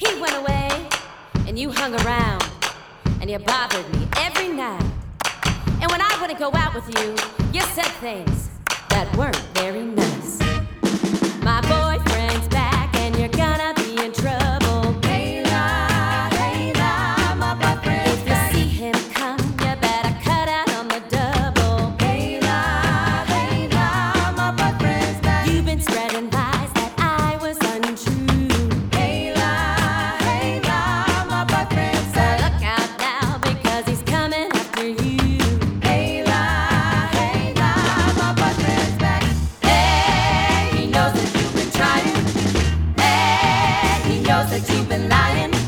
He went away, and you hung around, and you bothered me every night. And when I wouldn't go out with you, you said things that weren't very nice. My boyfriend's back, and you're gonna be in trouble. Hey la, my boyfriend's back. If you see him come, you better cut out on the double. Hey la, my boyfriend's back. You've been spreading lies that I was untrue. Hey la, my boyfriend's back. So look out now, because he's coming after you. Hey la, my boyfriend's back. Hey, he knows that you've been trying. Hey, he knows that you've been lying.